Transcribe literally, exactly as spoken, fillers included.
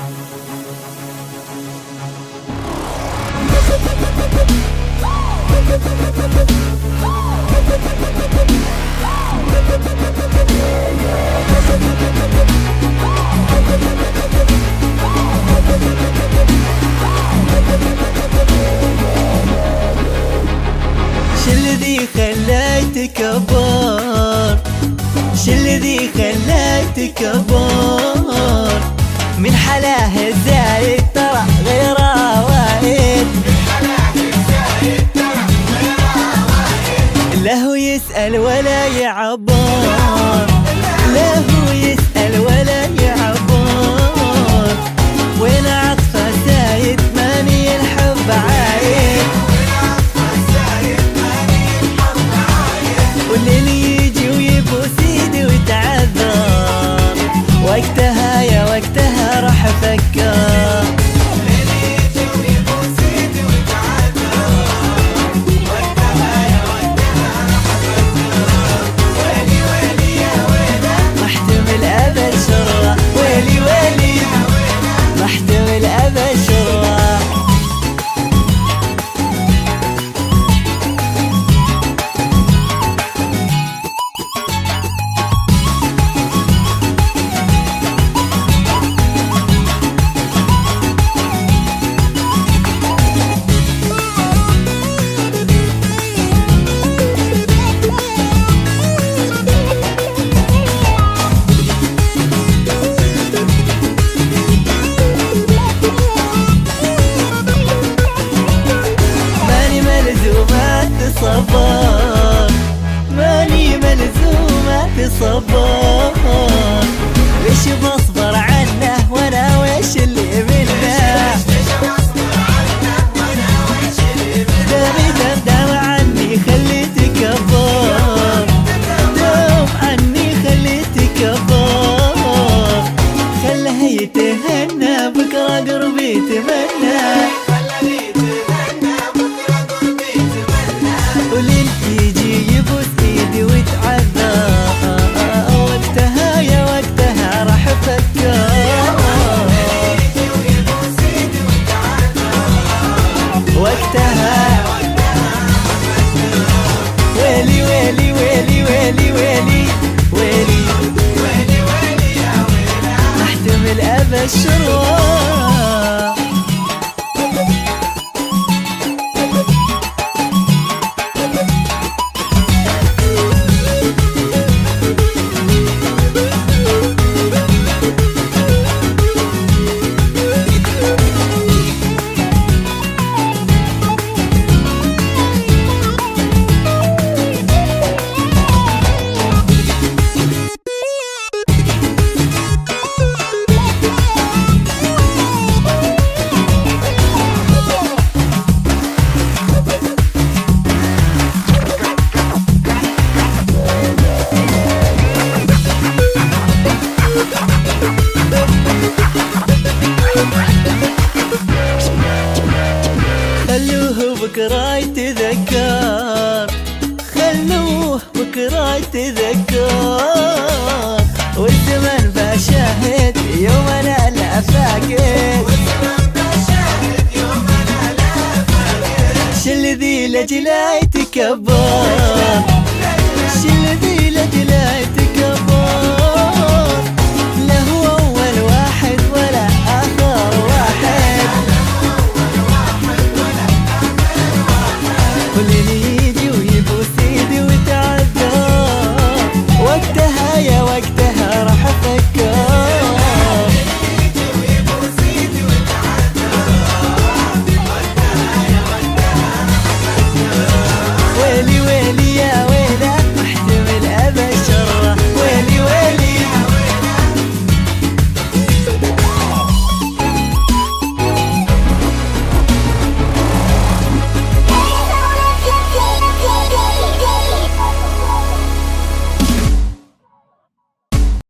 شالذي خلاك تكبر، شالذي خلاك تكبر، من حلاه الزايد ترى غيره وايد، من حلاه الزايد ترى غيره وايد. لا هو يسأل ولا يعبر، لا هو يسأل ولا يعبر، وين عطفه زايد ماني الحب عايد، والليل يجي ويبوس ايدي ويتعذر، وقتها يا وقتها راح افكر، الليل يجي ويبوس ايدي ويتعذر، وقتها يا وقتها راح افكر. ويلي ويلي يا ويله ما احتمل ابد شره، ويلي ويلي ما احتمل ابد شره. صبر ماني ملزومة تصبر، ويش بصبر عنه وانا ويش اللي منه، دامي دام دام عني خليتك كبر، دام عني خليتك كبر، خله يتهنى بكرة قربي يتمنى، ولين يجي يبوس ايدي ويتعذر، وقتها يا وقتها راح افكر، وقتها ويلي ويلي ويلي ويلي ويلي ويلي ويلي يا ويله ما احتمل ابد شروق. خلوه بكرة يتذكر، خلوه بكرة يتذكر، والزمن بشاهد يومنا لا فاقد، شالذي لجلا يتكبر،